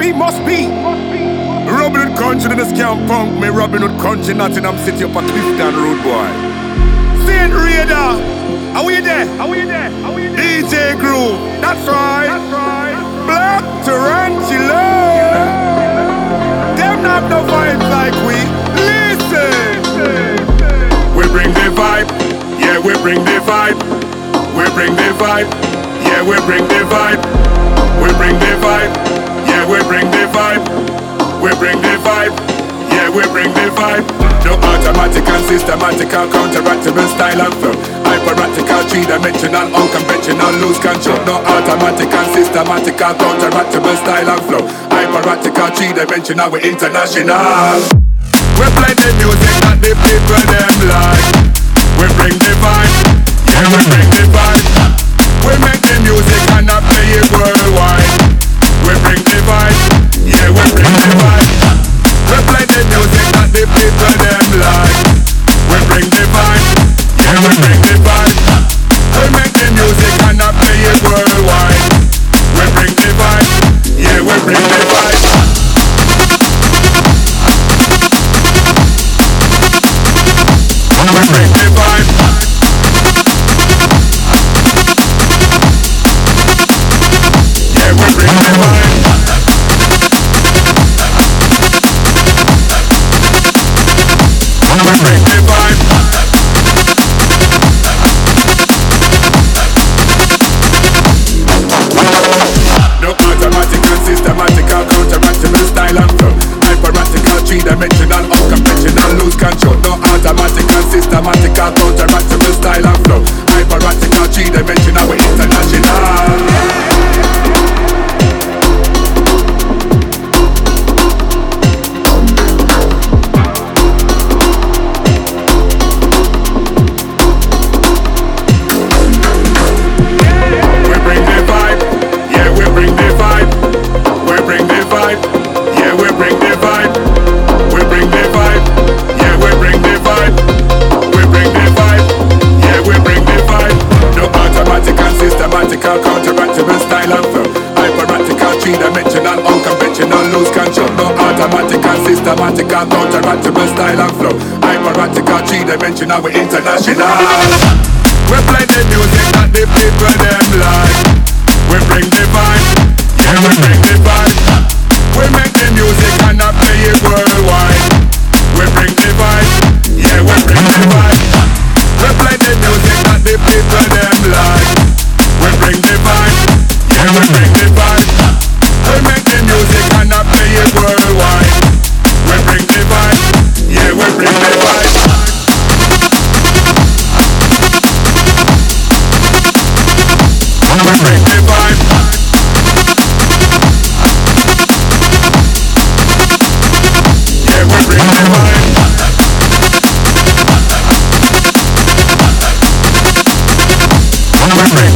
we must be. Robin Hood country in the scam punk. Me Robin Hood country, Nottingham City up a Clifton Road, boy. Saint Raider, are we there? Are we there? Are we there? DJ Groove, that's right. That's right. Black Tarantula. Them not no vibes like we. Listen. We bring the vibe. Yeah, we bring the vibe. We bring the vibe. Yeah, we bring the vibe. We bring the vibe. Yeah, we bring the vibe. We bring the vibe. Yeah, we bring the vibe. No automatic and systematical, counteractable style and flow. Hyperactical, three-dimensional, unconventional, lose control. No automatic and systematical, counteractable style and flow. Hyperactical, three-dimensional, we're international. We play the music that the people them like. We bring the vibe. Yeah, we bring the vibe. We make the music and I play it worldwide. We bring the vibe. Yeah, we bring the vibe. We play the music that the people them like. We bring the vibe. Yeah, we bring the vibe. We make the music and I play it worldwide. We bring the vibe. Yeah, we bring the vibe. We bring the vibe. Yeah, we bring the vibe. We bring the vibe. No automatic and systematical, counteractable style and flow. Hyperactical, three-dimensional, unconventional, lose control. No automatic and systematical, counteractable style and flow. Hyperactical, three-dimensional, we're international. Counteractable style and flow. Hyperactical, three-dimensional, unconventional, lose control. No automatic and systematical, counteractable style and flow. Hyperactical, three-dimensional, we're international. We play the music that the people them like. We bring the vibe. Yeah, we bring the vibe. We make the music and I play it worldwide. We bring the vibe. Yeah, we bring the vibe. We play the music that the people them like. We bring the vibe, yeah, we bring the vibe. We make the music and I play it worldwide. We bring the vibe, yeah, we bring the vibe. We bring the vibe. Yeah, we bring the vibe. We bring